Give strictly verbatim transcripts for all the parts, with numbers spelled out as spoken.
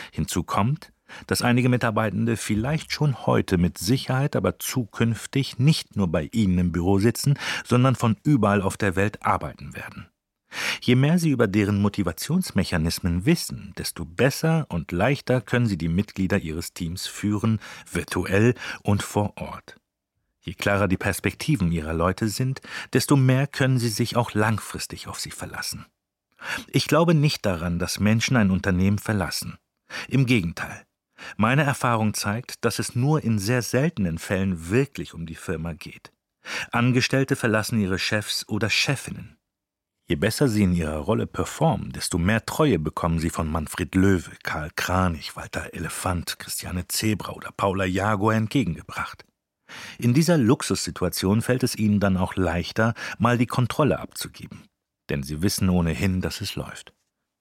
Hinzu kommt, dass einige Mitarbeitende vielleicht schon heute mit Sicherheit, aber zukünftig nicht nur bei Ihnen im Büro sitzen, sondern von überall auf der Welt arbeiten werden. Je mehr Sie über deren Motivationsmechanismen wissen, desto besser und leichter können Sie die Mitglieder Ihres Teams führen, virtuell und vor Ort. Je klarer die Perspektiven Ihrer Leute sind, desto mehr können Sie sich auch langfristig auf sie verlassen. Ich glaube nicht daran, dass Menschen ein Unternehmen verlassen. Im Gegenteil. Meine Erfahrung zeigt, dass es nur in sehr seltenen Fällen wirklich um die Firma geht. Angestellte verlassen ihre Chefs oder Chefinnen. Je besser sie in ihrer Rolle performen, desto mehr Treue bekommen sie von Manfred Löwe, Karl Kranich, Walter Elefant, Christiane Zebra oder Paula Jaguar entgegengebracht. In dieser Luxussituation fällt es ihnen dann auch leichter, mal die Kontrolle abzugeben. Denn sie wissen ohnehin, dass es läuft.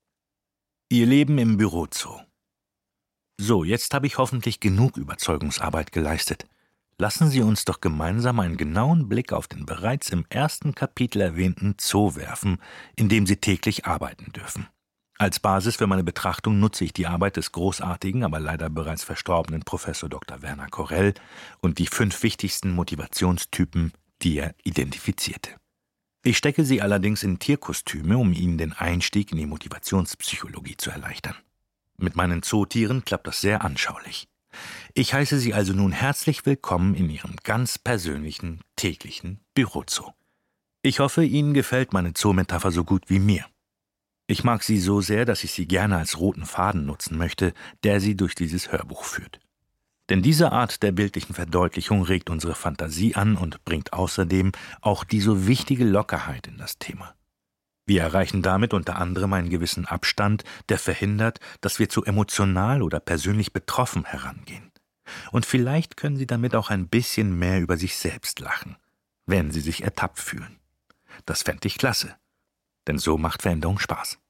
Ihr Leben im Bürozoo. So, jetzt habe ich hoffentlich genug Überzeugungsarbeit geleistet. Lassen Sie uns doch gemeinsam einen genauen Blick auf den bereits im ersten Kapitel erwähnten Zoo werfen, in dem Sie täglich arbeiten dürfen. Als Basis für meine Betrachtung nutze ich die Arbeit des großartigen, aber leider bereits verstorbenen Professor Doktor Werner Korell und die fünf wichtigsten Motivationstypen, die er identifizierte. Ich stecke sie allerdings in Tierkostüme, um Ihnen den Einstieg in die Motivationspsychologie zu erleichtern. Mit meinen Zootieren klappt das sehr anschaulich. Ich heiße Sie also nun herzlich willkommen in Ihrem ganz persönlichen, täglichen Bürozoo. Ich hoffe, Ihnen gefällt meine Zoo-Metapher so gut wie mir. Ich mag sie so sehr, dass ich sie gerne als roten Faden nutzen möchte, der sie durch dieses Hörbuch führt. Denn diese Art der bildlichen Verdeutlichung regt unsere Fantasie an und bringt außerdem auch die so wichtige Lockerheit in das Thema. Wir erreichen damit unter anderem einen gewissen Abstand, der verhindert, dass wir zu emotional oder persönlich betroffen herangehen. Und vielleicht können Sie damit auch ein bisschen mehr über sich selbst lachen, wenn Sie sich ertappt fühlen. Das fände ich klasse, denn so macht Veränderung Spaß.